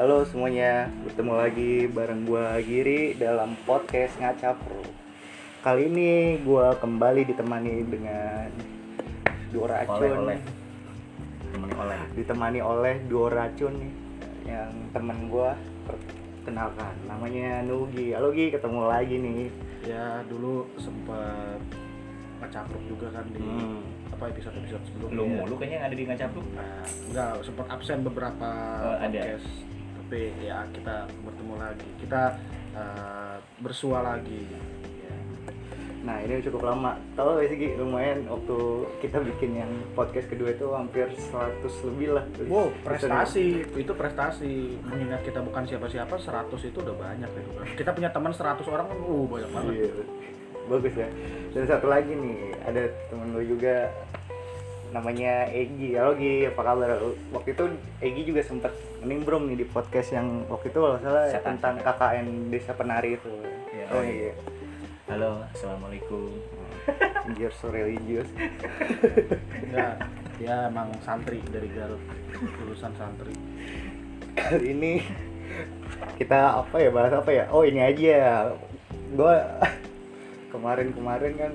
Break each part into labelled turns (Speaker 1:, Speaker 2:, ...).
Speaker 1: Halo semuanya, bertemu lagi bareng gua Giri dalam podcast Ngaca Pro. Kali ini gua kembali ditemani dengan dua racun. Ditemani oleh dua racun nih, yang temen gua. Perkenalkan, namanya Nugi. Halo Gi, ketemu lagi nih.
Speaker 2: Ya dulu sempat ngecapruk juga kan di episode sebelumnya.
Speaker 3: Lu mulu kayaknya yang ada di Ngacapruk.
Speaker 2: Enggak, sempat absen beberapa podcast. Tapi ya kita bertemu lagi. Kita bersua lagi. Ya.
Speaker 1: Nah ini cukup lama. Tahu gak sih Gi, lumayan waktu kita bikin yang podcast kedua itu hampir 100 lebih lah.
Speaker 2: Wow, prestasi. Itu prestasi. Mengingat kita bukan siapa-siapa, 100 itu udah banyak gitu kan. Kita punya teman 100 orang kan banyak banget.
Speaker 1: Iya. Bagus ya. Dan satu lagi nih, ada temen gue juga namanya Egi. Halo Gi, apa kabar? Waktu itu Egi juga sempat nimbrung nih di podcast yang waktu itu kalau salah tentang KKN Desa Penari itu.
Speaker 3: Ya,
Speaker 1: Iya.
Speaker 3: Halo, assalamualaikum.
Speaker 1: You're so religious.
Speaker 2: Enggak, dia emang santri dari Garut, lulusan santri.
Speaker 1: Kali ini kita bahas apa ya? Oh ini aja. Gue kemarin kan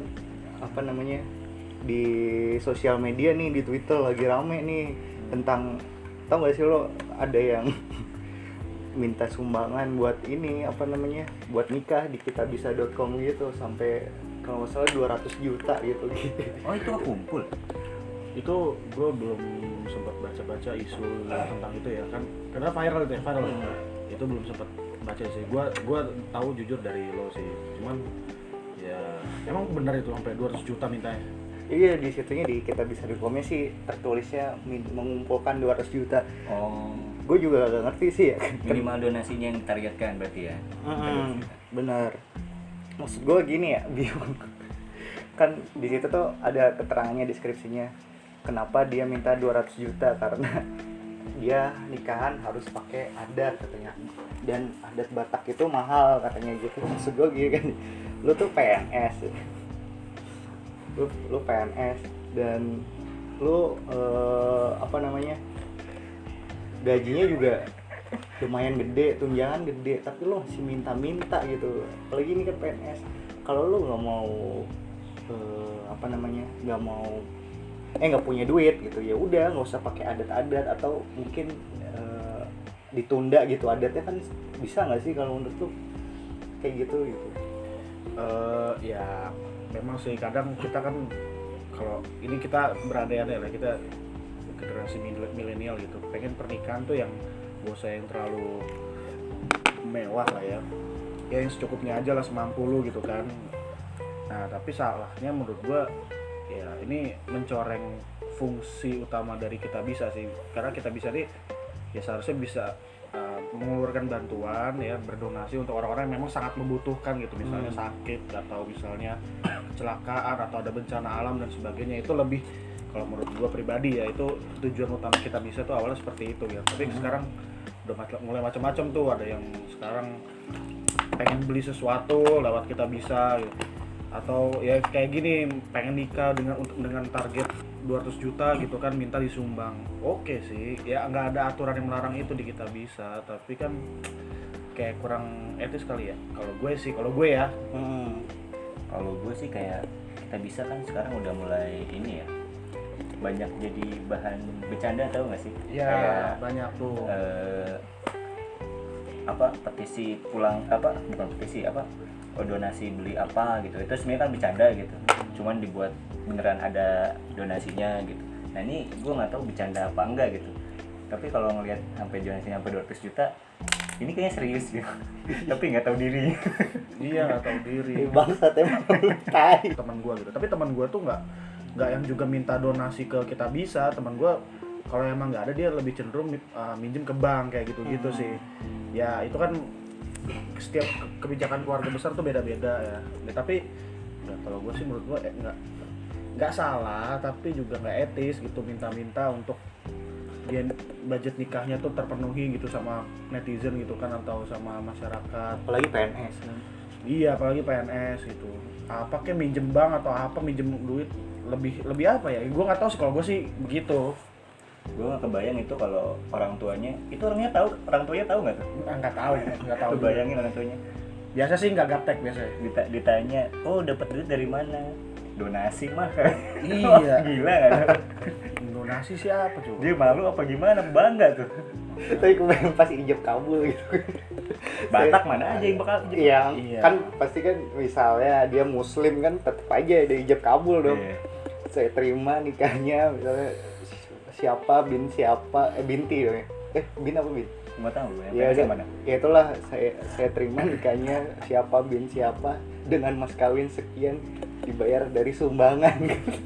Speaker 1: di sosial media nih, di Twitter lagi rame nih tentang, tau gak sih lo, ada yang minta sumbangan buat buat nikah di kitabisa.com gitu, sampai kalau nggak salah 200 juta gitu.
Speaker 3: Oh, itu kumpul.
Speaker 2: Itu gue belum sempat baca-baca isu tentang itu ya kan, karena viral itu ya, itu belum sempat baca sih. Gue tahu jujur dari lo sih, cuman ya emang benar itu sampai 200 juta mintanya.
Speaker 1: Iya, di situnya di kitabisa.com sih tertulisnya mengumpulkan 200 juta.
Speaker 3: Oh,
Speaker 1: Gue juga gak ngerti sih ya.
Speaker 3: minimal donasinya yang ditargetkan berarti ya.
Speaker 1: Bener. Maksud gue gini ya, bingung. Kan di situ tuh ada keterangannya, deskripsinya. Kenapa dia minta 200 juta? Karena dia nikahan harus pakai adat katanya. Dan adat Batak itu mahal katanya gitu. Maksud gue gini kan, lu tuh PNS. Lu PNS dan lu gajinya juga lumayan gede, tunjangan gede, tapi lo masih minta-minta gitu. Apalagi ini kan PNS. Kalau lo nggak mau nggak punya duit gitu, ya udah nggak usah pakai adat-adat, atau mungkin ditunda gitu adatnya, kan bisa nggak sih kalau menurut lo kayak gitu?
Speaker 2: Ya memang sih kadang kita kan, kalau ini kita berandai-andai lah, kita generasi milenial gitu, pengen pernikahan tuh yang gak usah yang terlalu mewah lah ya yang secukupnya aja lah, semampu lu gitu kan. Nah tapi salahnya menurut gua ya ini mencoreng fungsi utama dari Kitabisa sih, karena Kitabisa nih ya seharusnya bisa mengeluarkan bantuan ya, berdonasi untuk orang-orang yang memang sangat membutuhkan gitu, misalnya sakit atau misalnya kecelakaan atau ada bencana alam dan sebagainya. Itu lebih, kalau menurut gue pribadi ya, itu tujuan utama Kitabisa tuh awalnya seperti itu ya. Tapi sekarang udah mulai macam-macam tuh, ada yang sekarang pengen beli sesuatu lewat Kitabisa gitu, atau ya kayak gini, pengen nikah dengan target 200 juta gitu kan, minta disumbang. Oke sih ya, nggak ada aturan yang melarang itu di Kitabisa, tapi kan kayak kurang etis kali ya kalau gue ya.
Speaker 3: Kalau gue sih kayak Kitabisa kan sekarang udah mulai ini ya, banyak jadi bahan bercanda, tau gak sih?
Speaker 2: Ya kayak banyak tuh
Speaker 3: petisi pulang bukan petisi donasi beli apa gitu, itu sebenarnya kan bercanda gitu, cuman dibuat beneran ada donasinya gitu. Nah ini gue nggak tahu bercanda apa enggak gitu, tapi kalau ngelihat sampai donasinya sampai 200 juta, ini kayaknya serius gitu. Tapi nggak tahu diri.
Speaker 2: Iya, nggak tahu diri.
Speaker 1: Bangsat emang. Tai.
Speaker 2: Teman gue gitu, tapi teman gue tuh nggak yang juga minta donasi ke Kitabisa. Teman gue kalau emang nggak ada, dia lebih cenderung minjem ke bank kayak gitu sih. Ya itu kan setiap kebijakan keluarga besar tuh beda-beda ya. Tapi ya, kalau gue sih menurut gue nggak salah, tapi juga nggak etis gitu minta-minta untuk dia budget nikahnya tuh terpenuhi gitu sama netizen gitu kan, atau sama masyarakat.
Speaker 1: Apalagi PNS kan.
Speaker 2: Iya, apalagi PNS gitu. Apa kayak minjem bank atau apa, minjem duit lebih apa ya? Gue nggak tahu sih, kalau gue sih begitu.
Speaker 3: gue nggak kebayang itu kalau orang tuanya orang tuanya tahu nggak tuh?
Speaker 2: Nggak tahu.
Speaker 3: Kebayangin orang tuanya.
Speaker 2: Biasa sih nggak gaptek biasanya.
Speaker 3: Ditanya, oh dapat duit dari mana? Donasi mah.
Speaker 2: Iya.
Speaker 3: Gila kan?
Speaker 2: Donasi siapa coba?
Speaker 3: Dia malu apa gimana? Bangga tuh.
Speaker 1: Tapi kebayang pas ijab kabul gitu.
Speaker 3: Batak mana aja yang bakal ijab?
Speaker 1: Iya,
Speaker 2: Iya.
Speaker 1: kan pasti kan misalnya dia muslim kan tetap aja ada ijab kabul dong.
Speaker 3: Iya.
Speaker 1: Saya terima nikahnya misalnya siapa bin siapa binti dong ya. Bin apa bin?
Speaker 3: Nggak tahu ya.
Speaker 1: Ya,
Speaker 3: Yang mana?
Speaker 1: ya itulah saya terima nikahnya siapa bin siapa dengan mas kawin sekian dibayar dari sumbangan.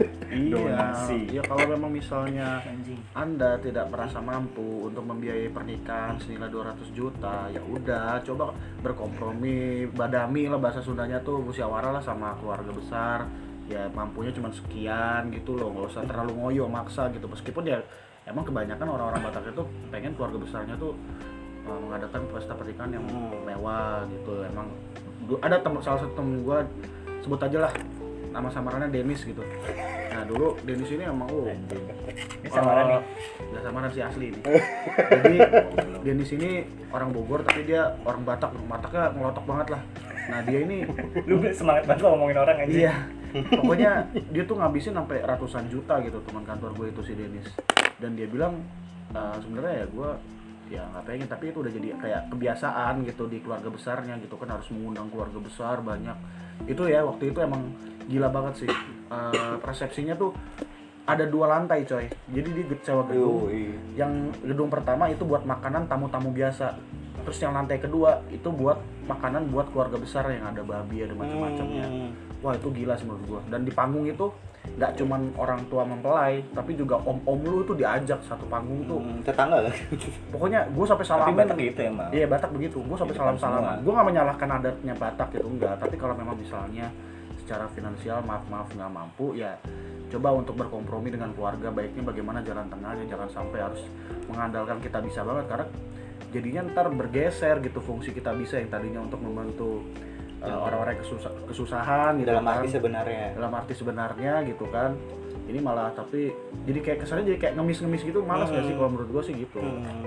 Speaker 3: Donasi.
Speaker 2: Iya, kalau memang misalnya
Speaker 3: Anjing.
Speaker 2: Anda tidak merasa mampu untuk membiayai pernikahan senilai 200 juta, ya udah coba berkompromi, badami lah bahasa Sundanya tuh, musyawarah lah sama keluarga besar. Ya mampunya cuma sekian gitu loh, nggak usah terlalu ngoyo maksa gitu. Meskipun ya emang kebanyakan orang-orang Batak itu pengen keluarga besarnya tuh mengadakan pesta pernikahan yang mewah gitu. Emang ada salah satu temen gue, sebut aja lah nama samarannya Dennis gitu. Nah dulu Dennis ini emang
Speaker 3: Anjing. Ini samaran nih.
Speaker 2: nggak samaran sih asli ini. Jadi Dennis ini orang Bogor tapi dia orang Batak, Bataknya ngelotok banget lah. Nah dia ini
Speaker 3: Lu semangat banget lo ngomongin orang anjing.
Speaker 2: iya, pokoknya dia tuh ngabisin sampai ratusan juta gitu teman kantor gue itu si Dennis. Dan dia bilang sebenarnya ya gue ya nggak pengen, tapi itu udah jadi kayak kebiasaan gitu di keluarga besarnya gitu kan, harus mengundang keluarga besar banyak. Itu ya waktu itu emang gila banget sih. Resepsinya tuh ada 2 lantai coy, jadi di sewa gedung. Yang gedung pertama itu buat makanan tamu-tamu biasa, terus yang lantai kedua itu buat makanan buat keluarga besar yang ada babi, ada macam-macamnya. Wah itu gila sih menurut gua. Dan di panggung itu nggak cuman orang tua mempelai, tapi juga om-om lu tuh diajak satu panggung tuh.
Speaker 1: Tetangga lah.
Speaker 2: Pokoknya gua sampai
Speaker 3: Tapi
Speaker 2: salaman.
Speaker 3: Batak gitu emang.
Speaker 2: Iya Batak begitu, gua sampai
Speaker 3: Di depan
Speaker 2: salam-salaman.
Speaker 3: semua.
Speaker 2: Gua nggak menyalahkan adatnya Batak gitu, enggak. Tapi kalau memang misalnya secara finansial maaf nggak mampu, ya coba untuk berkompromi dengan keluarga, baiknya bagaimana jalan tengahnya. Jangan sampai harus mengandalkan kita bisa banget, karena jadinya ntar bergeser gitu fungsi kita bisa yang tadinya untuk membantu orang-orang kesusahan gitu
Speaker 1: Dalam
Speaker 2: kan.
Speaker 1: arti sebenarnya
Speaker 2: Gitu kan. Ini malah tapi jadi kayak kesannya jadi kayak ngemis-ngemis gitu, malas nggak sih kalau menurut gua sih gitu.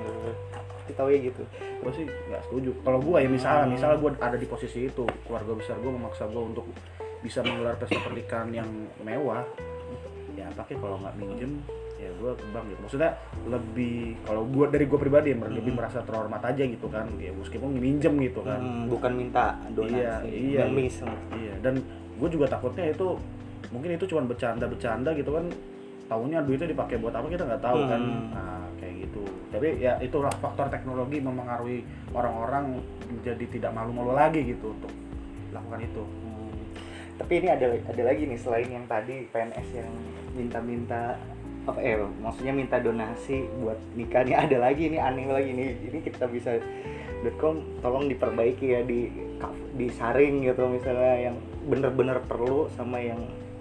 Speaker 1: kita tahu ya gitu.
Speaker 2: Gue sih nggak setuju. Kalau gue ya misalnya gue ada di posisi itu, keluarga besar gue memaksa gue untuk bisa menggelar pesta pernikahan yang mewah, ya pakai kalau nggak minjem ya gue kebang gitu. Maksudnya lebih, kalau gue dari gue pribadi lebih merasa terhormat aja gitu kan, ya meskipun minjem gitu kan.
Speaker 1: Bukan minta donasi.
Speaker 2: Iya.
Speaker 1: Ngemis.
Speaker 2: Iya, dan gue juga takutnya itu mungkin itu cuma bercanda gitu kan, tahunya duitnya dipakai buat apa kita nggak tahu kan. Nah kayak gitu. Tapi ya itulah faktor teknologi memengaruhi orang-orang menjadi tidak malu-malu lagi gitu untuk lakukan itu.
Speaker 1: Tapi ini ada lagi nih selain yang tadi PNS yang minta apa maksudnya minta donasi buat nikah, nih ada lagi nih aneh lagi nih. Ini kita bisa .com tolong diperbaiki ya, disaring gitu misalnya yang bener-bener perlu sama yang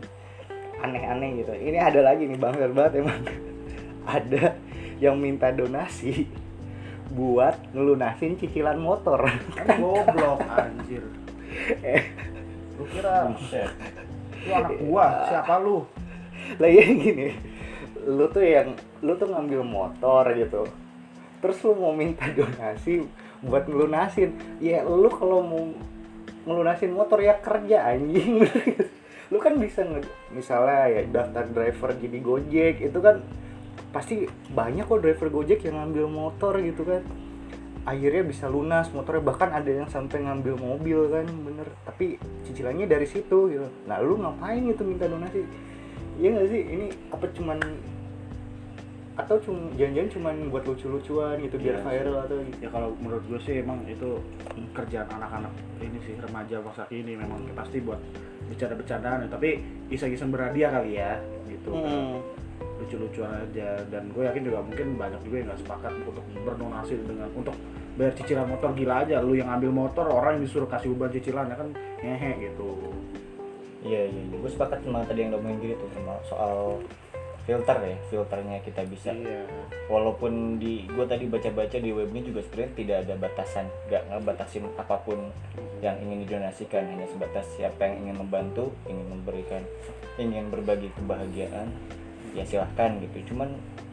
Speaker 1: aneh-aneh gitu. Ini ada lagi nih bangga banget emang. Ada yang minta donasi buat ngelunasin cicilan motor.
Speaker 2: Kan goblok anjir. Lu kira lu anak gua, siapa lu?
Speaker 1: Lagi gini, lu tuh ngambil motor gitu, terus lu mau minta donasi buat ngelunasin. Ya lu kalau mau ngelunasin motor ya kerja anjing. Lu kan bisa misalnya ya daftar driver jadi Gojek, itu kan pasti banyak kok driver Gojek yang ngambil motor gitu kan, akhirnya bisa lunas motornya, bahkan ada yang sampai ngambil mobil kan, bener, tapi cicilannya dari situ gitu. Nah lu ngapain gitu minta donasi? Iya nggak sih, ini apa cuman atau jangan-jangan cuman buat lucu-lucuan gitu biar viral atau gitu?
Speaker 2: Ya kalau menurut gue sih emang itu kerjaan anak-anak ini sih, remaja masa kini, memang pasti buat bercanda-bercandaan, tapi iseng-iseng berhadiah kali ya gitu. Lucu-lucuan aja. Dan gue yakin juga mungkin banyak juga yang nggak sepakat untuk berdonasi dengan untuk bayar cicilan motor. Gila aja lu yang ambil motor, orang yang disuruh kasih beban cicilan ya kan ngehe gitu.
Speaker 3: Iya, gue sepakat sama tadi yang lo ngomongin gitu soal filternya kita bisa.
Speaker 2: Iya.
Speaker 3: Walaupun gue tadi baca-baca di webnya juga sebenarnya tidak ada batasan, nggak ngebatasin apapun yang ingin didonasikan, hanya sebatas siapa yang ingin membantu, ingin memberikan, ingin berbagi kebahagiaan, ya silahkan gitu. Cuman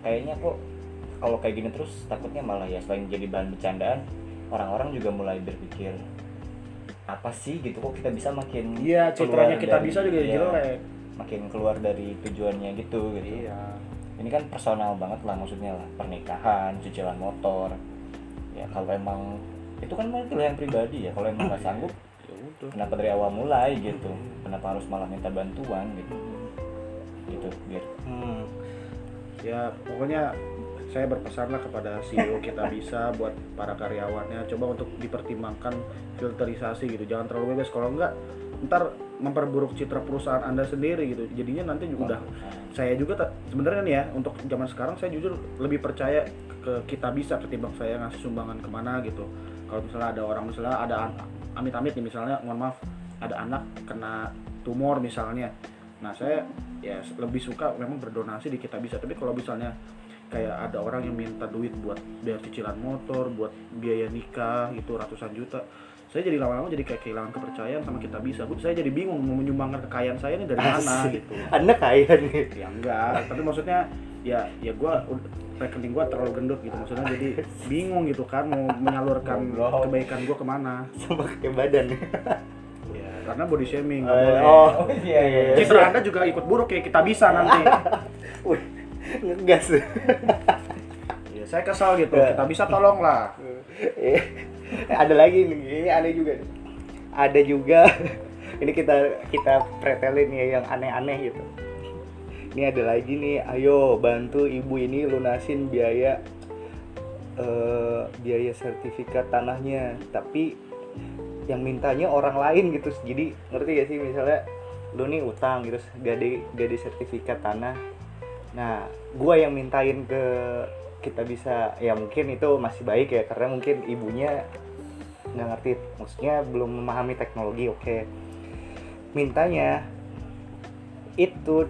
Speaker 3: kayaknya kok kalau kayak gini terus takutnya malah ya selain jadi bahan bercandaan, orang-orang juga mulai berpikir apa sih gitu, kok kita bisa makin
Speaker 2: Iya, citranya kita
Speaker 3: dari-
Speaker 2: bisa juga
Speaker 3: iya,
Speaker 2: jelek.
Speaker 3: makin keluar dari tujuannya gitu.
Speaker 2: Iya.
Speaker 3: Ini kan personal banget lah, maksudnya lah pernikahan, cicilan motor. Ya kalau emang itu kan pilihan pribadi ya, kalau emang nggak sanggup
Speaker 2: Ya udah.
Speaker 3: kenapa dari awal mulai gitu, kenapa harus malah minta bantuan gitu biar
Speaker 2: Ya pokoknya saya berpesan lah kepada CEO kita bisa buat para karyawannya coba untuk dipertimbangkan filterisasi gitu, jangan terlalu bebas, kalau enggak ntar memperburuk citra perusahaan Anda sendiri gitu. Jadinya nanti juga udah saya juga sebenarnya nih ya, untuk zaman sekarang saya jujur lebih percaya ke kita bisa ketimbang saya ngasih sumbangan kemana gitu. Kalau misalnya ada orang, misalnya ada amit-amit nih, misalnya mohon maaf ada anak kena tumor misalnya, nah saya ya lebih suka memang berdonasi di kita bisa. Tapi kalau misalnya kayak ada orang yang minta duit buat bayar cicilan motor, buat biaya nikah itu ratusan juta, saya jadi lama-lama jadi kayak kehilangan kepercayaan sama kita bisa. Saya jadi bingung mau menyumbangkan kekayaan saya ini dari mana
Speaker 1: Asik.
Speaker 2: gitu.
Speaker 1: Anda kaya nih.
Speaker 2: Ya enggak, tapi maksudnya ya gua rekening gua terlalu gendut gitu, maksudnya jadi bingung gitu kan mau menyalurkan
Speaker 3: Goblok.
Speaker 2: kebaikan gua kemana.
Speaker 1: Sama kayak badan.
Speaker 2: Ya, karena body shaming nggak boleh.
Speaker 1: Oh,
Speaker 3: iya.
Speaker 2: Citra Anda juga ikut buruk kayak kita bisa nanti.
Speaker 1: wih, ngegas.
Speaker 2: Ya, saya kesal gitu. Kita bisa tolonglah.
Speaker 1: Ada lagi nih, ini aneh juga nih. Ada juga ini kita pretelin ya yang aneh-aneh gitu. Ini ada lagi nih, ayo bantu ibu ini lunasin biaya sertifikat tanahnya, tapi yang mintanya orang lain gitu. Jadi ngerti gak sih, misalnya lu nih utang gitu, gak di sertifikat tanah. Nah, gua yang mintain ke kita bisa, ya mungkin itu masih baik ya, karena mungkin ibunya nggak ngerti, maksudnya belum memahami teknologi. Oke, mintanya itu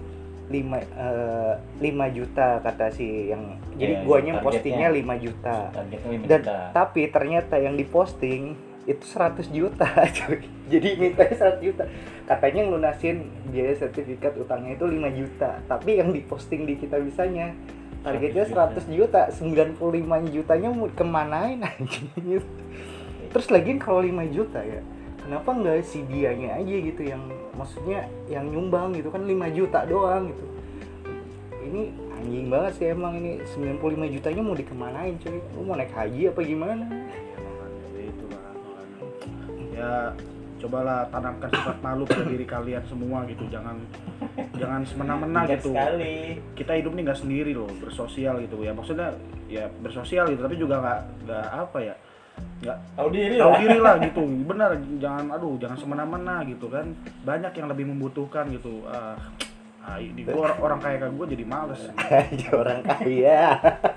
Speaker 1: 5 juta kata si yang, jadi
Speaker 3: Ya,
Speaker 1: guanya
Speaker 3: targetnya.
Speaker 1: postingnya 5 juta
Speaker 3: Targetnya 5
Speaker 1: dan
Speaker 3: juta.
Speaker 1: tapi ternyata yang diposting itu 100 juta cuy. Jadi mintanya 100 juta, katanya ngelunasin biaya sertifikat utangnya itu 5 juta, tapi yang diposting di kita bisanya targetnya 100 juta, 95 jutanya mau kemanain anjing. Terus lagi kalau 5 juta ya, kenapa nggak si dianya aja gitu yang, maksudnya yang nyumbang gitu kan 5 juta doang gitu. Ini anjing banget sih emang, ini 95 jutanya mau dikemanain cuy? Lu mau naik haji apa gimana?
Speaker 2: Ya makanya itu lah makanya. Ya cobalah tanamkan sifat malu pada diri kalian semua gitu, jangan semena-mena
Speaker 3: Bijak
Speaker 2: gitu.
Speaker 3: sekali.
Speaker 2: Kita hidup nih nggak sendiri loh, bersosial gitu ya, maksudnya ya bersosial gitu, tapi juga nggak apa ya, nggak
Speaker 3: Tahu diri
Speaker 2: tahu
Speaker 3: lah.
Speaker 2: diri lah gitu. Benar, jangan semena-mena gitu kan, banyak yang lebih membutuhkan gitu. Ini gua orang kaya kayak gue jadi males.
Speaker 1: Aja orang kaya.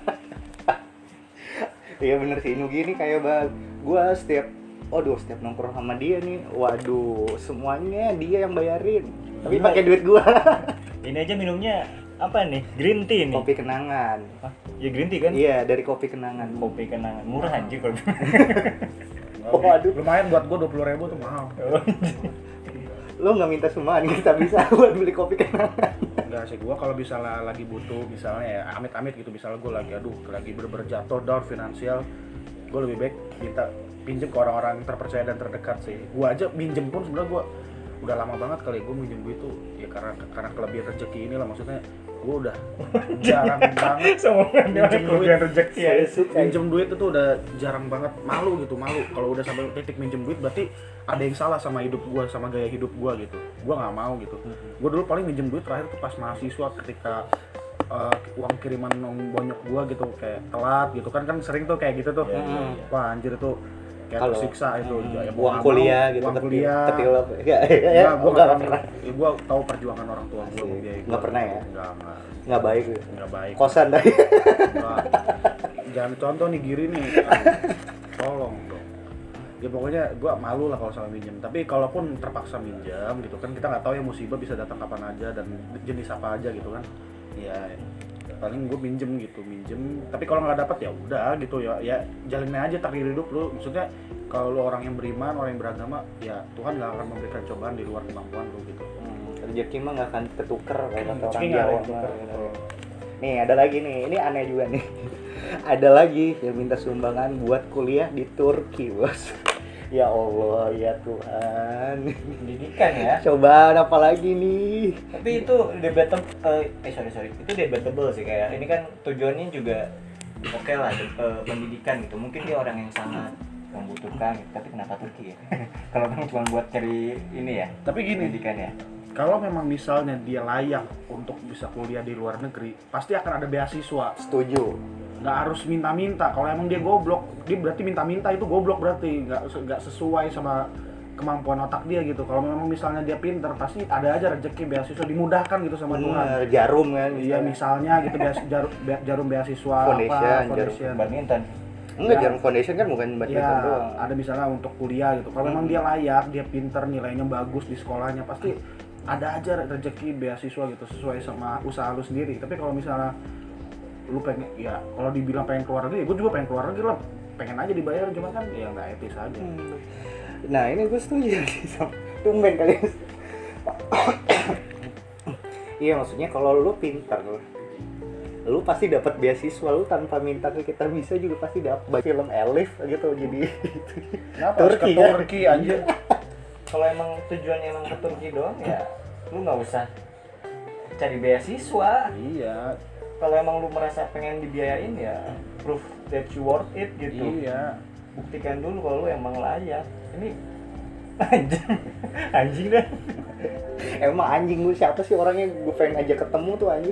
Speaker 1: Iya bener sih, Nugi ini kayak banget. Gua setiap nongkrong sama dia nih, waduh, semuanya dia yang bayarin. Tapi
Speaker 3: Gila.
Speaker 1: pakai duit gua.
Speaker 3: Ini aja minumnya apa nih? Green tea nih.
Speaker 1: Kopi kenangan.
Speaker 3: Hah? Ya green tea kan?
Speaker 1: Iya, dari kopi kenangan.
Speaker 3: Kopi kenangan. Murah anjir kalau.
Speaker 1: Oh, aduh.
Speaker 2: Lumayan buat gue 20.000 tuh mahal.
Speaker 1: Lo nggak minta sumbangan kita bisa buat beli kopi kenangan.
Speaker 2: Enggak sih, gue kalau misalnya lagi butuh, misalnya ya amit-amit gitu, misalnya gue lagi bener-bener jatuh down finansial, gue lebih baik minta pinjem ke orang-orang terpercaya dan terdekat sih. Gue aja minjem pun sebenarnya gue udah lama banget kali gue minjem duit tuh ya karena kelebihan rezeki ini lah, maksudnya gue udah jarang banget minjem duit.
Speaker 3: rezeki
Speaker 1: Saya suka.
Speaker 2: Minjem duit itu udah jarang banget, malu kalau udah sampai titik minjem duit berarti ada yang salah sama hidup gue, sama gaya hidup gue gitu. Gue nggak mau gitu. Gue dulu paling minjem duit terakhir tuh pas mahasiswa, ketika uang kiriman bonyok gue gitu kayak telat gitu kan sering tuh kayak gitu tuh.
Speaker 3: Iya, iya, iya.
Speaker 2: Wah anjir tuh kayak
Speaker 1: Kalau
Speaker 2: tersiksa itu. Ya, gua
Speaker 1: uang
Speaker 2: nggak
Speaker 1: kuliah
Speaker 2: mau,
Speaker 1: gitu,
Speaker 2: uang kuliah.
Speaker 1: ketilap. Ya,
Speaker 2: Ya, gue
Speaker 1: nggak
Speaker 2: nggak
Speaker 1: pernah.
Speaker 2: Gue tahu perjuangan orang tua gue.
Speaker 1: Asik. Nggak pernah ya? Nggak baik gitu.
Speaker 2: Nggak baik.
Speaker 1: Kosan tadi.
Speaker 2: Enggak. Jangan contoh nih Giri nih. Tolong dong. Ya pokoknya gue malu lah kalau sama minjem. Tapi kalaupun terpaksa minjam gitu kan, kita nggak tahu ya musibah bisa datang kapan aja dan jenis apa aja gitu kan. Ya paling gue minjem. Tapi kalau nggak dapat ya udah gitu ya jalanin aja takdir hidup lu. Maksudnya kalau lu orang yang beriman, orang yang beragama, ya Tuhan nggak akan memberikan cobaan di luar kemampuan lu gitu.
Speaker 1: Rezeki mah nggak akan ketuker kayak kata orang
Speaker 2: Rezeki nggak ada
Speaker 1: Jawa
Speaker 2: yang
Speaker 1: mah.
Speaker 2: tuker, gitu.
Speaker 1: Nih ada lagi nih, ini aneh juga nih. Ada lagi yang minta sumbangan buat kuliah di Turki, bos. Ya Allah, ya Tuhan.
Speaker 3: Pendidikan ya.
Speaker 1: Coba apa lagi nih?
Speaker 3: Tapi itu debatable, sorry, itu debatable sih, kayak ini kan tujuannya juga oke lah, pendidikan gitu. Mungkin dia orang yang sangat membutuhkan gitu. Tapi kenapa Turki ya? Kalau memang cuma buat cari ini ya,
Speaker 2: Tapi gini,
Speaker 3: pendidikan ya.
Speaker 2: kalau memang misalnya dia layak untuk bisa kuliah di luar negeri, pasti akan ada beasiswa.
Speaker 1: Setuju.
Speaker 2: Nggak harus minta-minta. Kalau emang dia goblok, dia berarti minta-minta, itu goblok berarti. Nggak sesuai sama kemampuan otak dia gitu. Kalau memang misalnya dia pinter, pasti ada aja rezeki beasiswa, dimudahkan gitu sama Tuhan.
Speaker 1: Bener, jarum kan.
Speaker 2: Iya, misalnya gitu, jarum beasiswa
Speaker 1: Foundation.
Speaker 3: Badminton.
Speaker 1: Enggak,
Speaker 2: Ya.
Speaker 1: jarum foundation kan bukan badminton
Speaker 2: Ya,
Speaker 1: doang.
Speaker 2: ada misalnya untuk kuliah gitu. Kalau memang dia layak, dia pinter, nilainya bagus di sekolahnya, pasti ada aja rezeki beasiswa gitu sesuai sama usaha lu sendiri. Tapi kalau misalnya lu pengen, ya kalau dibilang pengen keluar negeri, gue juga pengen keluar negeri lah, pengen aja dibayar, cuma kan ya nggak etis aja.
Speaker 1: Nah ini gue setuju sih sama tumben kalian. Iya, maksudnya kalau lu pintar, lu pasti dapat beasiswa, lu tanpa minta ke kita bisa juga pasti dapat. Film Elif gitu jadi
Speaker 2: Kenapa harus ke
Speaker 1: Turki kan?
Speaker 2: Turki anjir?
Speaker 3: Kalau emang tujuannya emang ke Turki doang ya, lu nggak usah cari beasiswa.
Speaker 2: Iya,
Speaker 3: Kalau emang lu merasa pengen dibiayain ya proof that you worth it gitu.
Speaker 2: iya.
Speaker 3: Buktikan dulu kalau lu emang layak. Ini anjing dah.
Speaker 1: Emang anjing, lu siapa sih orangnya gue pengen aja ketemu tuh anjir.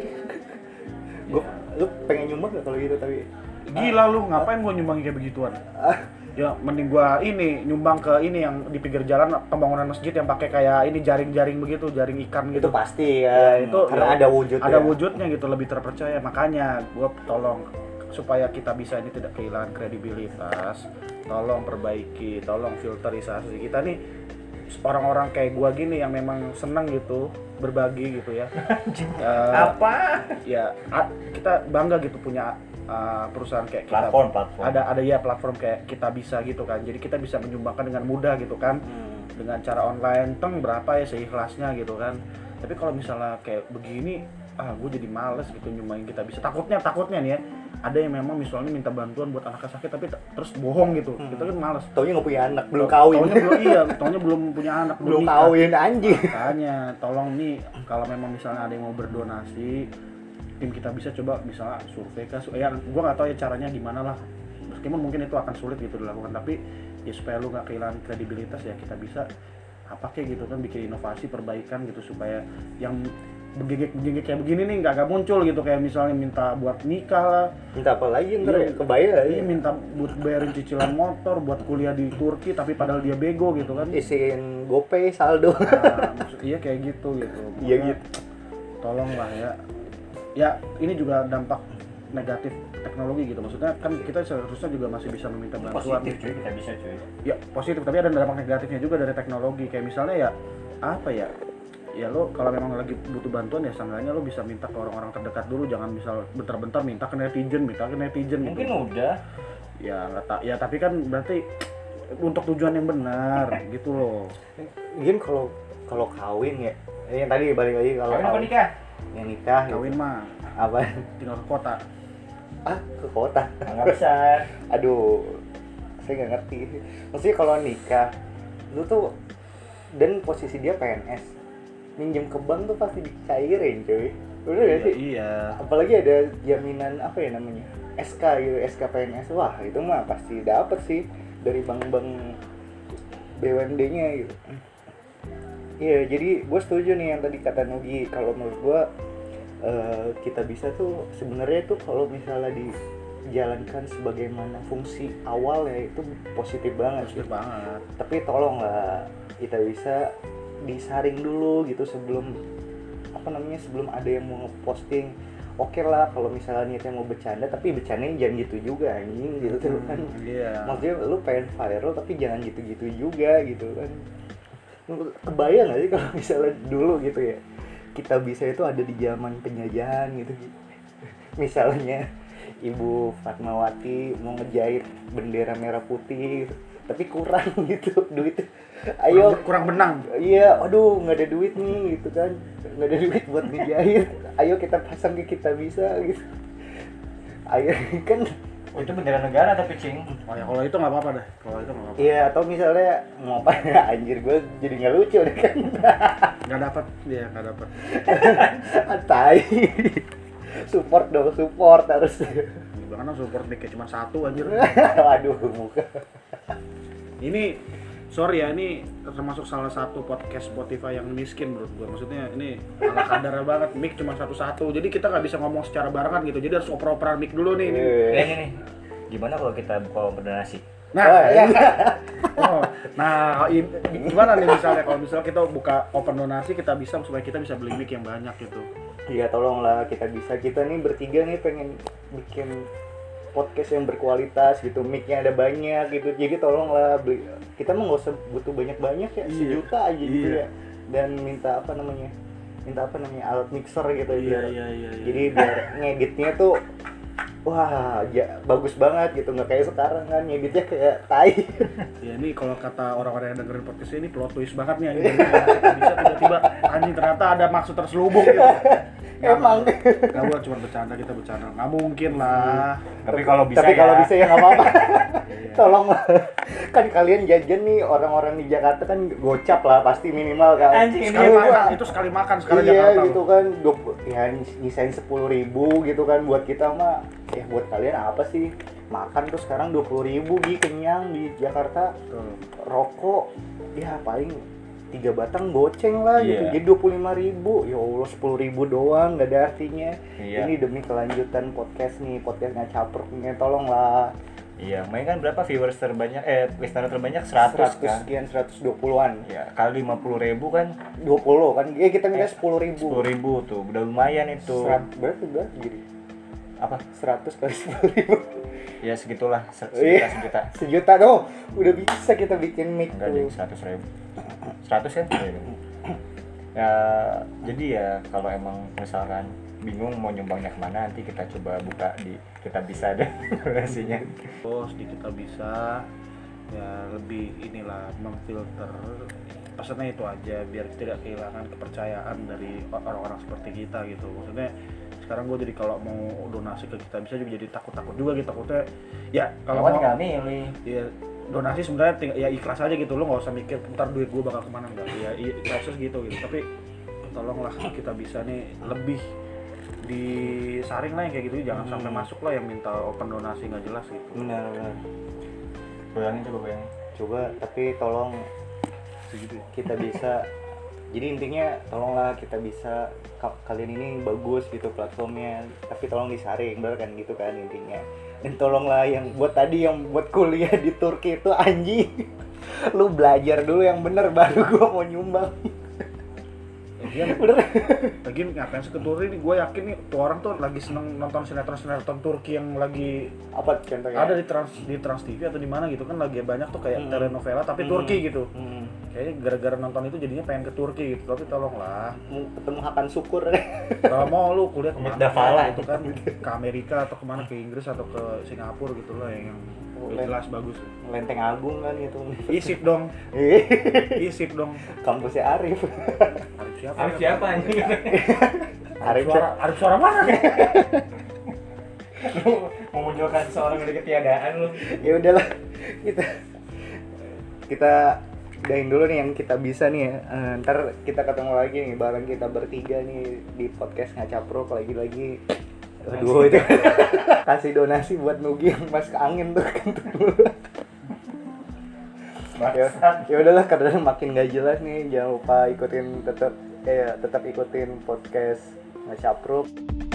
Speaker 1: Lu pengen nyumbang gak kalau gitu? Tapi
Speaker 2: Gila lu, ngapain gua nyumbang kayak begituan? Ya mending gua ini nyumbang ke ini yang di pinggir jalan, pembangunan masjid yang pakai kayak ini jaring-jaring begitu, jaring ikan
Speaker 1: itu
Speaker 2: gitu.
Speaker 1: pasti ya,
Speaker 2: itu
Speaker 1: karena
Speaker 2: ya,
Speaker 1: ada wujudnya.
Speaker 2: ada wujudnya gitu, lebih terpercaya. Makanya gua tolong supaya kita bisa ini tidak kehilangan kredibilitas, tolong perbaiki, tolong filterisasi kita nih, orang-orang kayak gua gini yang memang seneng gitu berbagi gitu ya.
Speaker 3: Apa?
Speaker 2: Ya kita bangga gitu punya perusahaan kayak kita.
Speaker 3: Platform.
Speaker 2: Ada ya platform kayak kita bisa gitu kan. Jadi kita bisa menyumbangkan dengan mudah gitu kan. Dengan cara online berapa ya seikhlasnya gitu kan. Tapi kalau misalnya kayak begini, gue jadi males gitu nyumbangin kita bisa. Takutnya nih ya, ada yang memang misalnya minta bantuan buat anaknya sakit tapi terus bohong gitu. Kita kan males.
Speaker 1: Taunya nggak punya anak, belum kawin.
Speaker 2: Taunya belum punya anak,
Speaker 1: belum
Speaker 2: nikah.
Speaker 1: kawin anjing.
Speaker 2: Makanya tolong nih, kalau memang misalnya ada yang mau berdonasi, tim kita bisa coba misalnya survei kan, ya gue nggak tahu ya caranya gimana lah, meskipun mungkin itu akan sulit gitu dilakukan, tapi ya supaya lu nggak kehilangan kredibilitas ya kita bisa apa kayak gitu kan, bikin inovasi perbaikan gitu supaya yang begigik kayak begini nih nggak muncul gitu, kayak misalnya minta buat nikah lah,
Speaker 1: Minta apa lagi ntar
Speaker 2: Iya.
Speaker 1: kebayar
Speaker 2: ini minta buat bayarin cicilan motor buat kuliah di Turki tapi padahal dia bego gitu kan.
Speaker 1: isiin GoPay saldo.
Speaker 2: Nah, iya kayak gitu.
Speaker 1: Iya
Speaker 2: Makanya,
Speaker 1: gitu.
Speaker 2: Tolong lah ya. Ya ini juga dampak negatif teknologi gitu. Maksudnya kan kita seharusnya juga masih bisa meminta bantuan.
Speaker 3: Positif cuy, kita bisa cuy.
Speaker 2: Ya positif, tapi ada dampak negatifnya juga dari teknologi. Kayak misalnya ya apa ya? Ya lo kalau memang lagi butuh bantuan ya seenggaknya lo bisa minta ke orang-orang terdekat dulu, jangan misal bentar-bentar minta ke netizen gitu.
Speaker 3: Mungkin udah.
Speaker 2: Ya nggak ya tapi kan berarti untuk tujuan yang benar gitu loh.
Speaker 1: Mungkin kalau kawin ya, yang tadi balik lagi kalau
Speaker 3: Kawin apa nikah?
Speaker 1: yang nikah gitu.
Speaker 2: Kawin mah
Speaker 1: Apa?
Speaker 2: tinggal ke kota.
Speaker 1: Ke kota.
Speaker 3: Nggak bisa.
Speaker 1: Aduh, saya nggak ngerti. Maksudnya kalau nikah, lu tuh dan posisi dia PNS, minjem ke bank tuh pasti dicairin cuy. Udah gak sih?
Speaker 2: Iya.
Speaker 1: Apalagi ada jaminan apa ya namanya, SK gitu, SK PNS. Wah itu mah pasti dapet sih dari bank-bank BUMD-nya gitu. Iya, jadi gue setuju nih yang tadi kata Nugi. Kalau menurut gue kita bisa tuh sebenarnya tuh kalau misalnya dijalankan sebagaimana fungsi awal ya itu positif banget.
Speaker 2: Positif banget.
Speaker 1: Tapi tolong lah kita bisa disaring dulu gitu sebelum sebelum ada yang mau ngeposting. Oke lah kalau misalnya niatnya mau bercanda, tapi bercandanya jangan gitu juga anjing gitu tuh kan.
Speaker 2: Iya.
Speaker 1: Maksudnya lu pengen viral tapi jangan gitu-gitu juga gitu kan. Kebayang gak sih kalau misalnya dulu gitu ya, kita bisa itu ada di zaman penjajahan gitu. Misalnya Ibu Fatmawati mau ngejahit bendera merah putih gitu. tapi kurang gitu duit. Ayo
Speaker 2: kurang benang.
Speaker 1: iya, aduh nggak ada duit nih gitu kan, nggak ada duit buat ngejahit. Ayo kita pasang ke Kita Bisa gitu. Ayo kan.
Speaker 3: Oh, itu bendera negara tapi cing.
Speaker 2: Oh ya kalau itu nggak apa-apa deh. Kalau itu nggak apa-apa.
Speaker 1: Iya, atau misalnya mau apa anjir gue jadi nggak lucu deh kan.
Speaker 2: Nggak dapat dia, nggak dapat.
Speaker 1: Tai. Support dong, support harus.
Speaker 2: Bahkan support mic cuma satu anjir.
Speaker 1: Waduh, muka.
Speaker 2: Ini sorry ya, ini termasuk salah satu podcast Spotify yang miskin menurut gua. Maksudnya ini ala kadarnya banget, mic cuma satu-satu. Jadi kita nggak bisa ngomong secara barengan gitu. Jadi harus oper-operan mic dulu nih.
Speaker 3: Ini gimana kalau kita buka berdonasi?
Speaker 2: Nah,
Speaker 1: Oh, iya.
Speaker 2: oh, nah gimana nih misalnya kalau misalnya kita buka open donasi, kita bisa supaya kita bisa beli mic yang banyak gitu.
Speaker 1: Iya, tolonglah Kita Bisa. Kita nih bertiga nih pengen bikin podcast yang berkualitas gitu, mic-nya ada banyak gitu. Jadi tolonglah beli. Kita mah nggak usah butuh banyak-banyak ya,
Speaker 2: Iya.
Speaker 1: sejuta aja gitu
Speaker 2: Iya.
Speaker 1: ya. Dan minta apa namanya alat mixer gitu biar.
Speaker 2: Iya.
Speaker 1: Jadi biar ngeditnya tuh wah, bagus banget gitu, nggak kayak sekarang kan ngeditnya kayak tai.
Speaker 2: Ya ini kalau kata orang-orang yang dengerin podcast ini plot twist banget nih anjing. Kita bisa tiba-tiba anjing ternyata ada maksud terselubung gitu.
Speaker 1: Emang.
Speaker 2: Nggak buat cuma bercanda, kita bercanda. Nggak mungkin lah.
Speaker 3: Tapi kalau bisa
Speaker 1: Tapi
Speaker 3: ya.
Speaker 1: kalau bisa ya nggak apa-apa.
Speaker 2: Iya.
Speaker 1: Tolonglah. Kan kalian jajan nih, orang-orang di Jakarta kan gocap lah pasti minimal kan.
Speaker 3: Anjing,
Speaker 2: Sekali
Speaker 1: Iya,
Speaker 2: makan, itu sekali makan sekarang
Speaker 1: iya
Speaker 2: Jakarta.
Speaker 1: gitu kan, ya nyisain 10.000 gitu kan buat kita mah. Ya buat kalian apa sih? Makan tuh sekarang 20.000 kenyang di Jakarta.
Speaker 2: Tuh.
Speaker 1: Rokok ya paling 3 batang goceng lah gitu.
Speaker 3: Iya.
Speaker 1: Jadi 25.000. Ya Allah, 10.000 doang nggak ada artinya.
Speaker 3: Iya.
Speaker 1: Ini demi kelanjutan podcast nih, podcast nggak capruk nih, tolonglah.
Speaker 3: Iya, main kan berapa viewers terbanyak, listener terbanyak 100 kan?
Speaker 1: Sekian, 120-an.
Speaker 3: Ya, kali 50.000 kan
Speaker 1: 20 kan. Kita minta 10.000.
Speaker 3: 10.000 tuh, udah lumayan itu.
Speaker 1: Berarti gini.
Speaker 3: Apa?
Speaker 1: 100 kali 10.000.
Speaker 3: Ya segitulah,
Speaker 1: Iya.
Speaker 3: sejuta.
Speaker 1: Sejuta tuh. Udah bisa kita bikin mic
Speaker 3: Enggak
Speaker 1: tuh.
Speaker 3: deh, 100.000. 100 kan? Ya, jadi ya kalau emang misalkan bingung mau nyumbangnya kemana, nanti kita coba buka di Kita Bisa deh donasinya.
Speaker 2: Terus di Kita Bisa ya lebih inilah memfilter pesannya itu aja biar tidak kehilangan kepercayaan dari orang-orang seperti kita gitu. Maksudnya sekarang gue jadi kalau mau donasi ke Kita Bisa juga jadi takut-takut juga gitu, takutnya ya kalau
Speaker 3: Kalau
Speaker 2: mau
Speaker 3: tinggal milih.
Speaker 2: ya donasi sebenarnya ya ikhlas aja gitu, lo nggak usah mikir ntar duit gue bakal kemana, enggak ya ikhlas gitu tapi tolonglah Kita Bisa nih lebih disaring lah yang kayak gitu, jangan sampai masuk lah yang minta open donasi nggak jelas gitu.
Speaker 1: Benar.
Speaker 3: Bayangin coba.
Speaker 1: Coba, tapi tolong
Speaker 2: Segitu.
Speaker 1: Kita Bisa. Jadi intinya tolonglah Kita Bisa. Kalian ini bagus gitu platformnya, tapi tolong disaring, bener kan gitu kan intinya. Dan tolonglah yang buat kuliah di Turki itu anjing. Lu belajar dulu yang bener baru gua mau nyumbang.
Speaker 2: Lagian ngapain sih ke Turki nih, gue yakin nih tuh orang tuh lagi seneng nonton sinetron Turki yang lagi
Speaker 1: Apa contohnya?
Speaker 2: ada di Trans TV atau di mana gitu kan, lagi banyak tuh kayak telenovela tapi Turki gitu. Kayaknya gara-gara nonton itu jadinya pengen ke Turki gitu, tapi tolonglah
Speaker 1: Ketemu Hakan Syukur.
Speaker 2: kalau mau lu kuliah kemana
Speaker 3: Davala.
Speaker 2: gitu kan, ke Amerika atau kemana, ke Inggris atau ke Singapura gitu lah yang jelas bagus.
Speaker 1: Lenteng Agung kan gitu.
Speaker 2: Isip dong, isip dong.
Speaker 1: Kampusnya Arif.
Speaker 2: Arif siapa?
Speaker 3: Arif siapa anjing?
Speaker 2: Arif suara mana nih?
Speaker 3: Lu memunculkan seorang dari ketiadaan lu.
Speaker 1: Ya udahlah, kita udahin dulu nih yang Kita Bisa nih ya. Ntar kita ketemu lagi nih bareng kita bertiga nih di podcast Ngacapruk lagi. Aduh itu kasih donasi buat Nugi yang masuk angin tuh kan. Ya udahlah, karena makin gak jelas nih, jangan lupa ikutin tetap ikutin podcast Ngacapruk.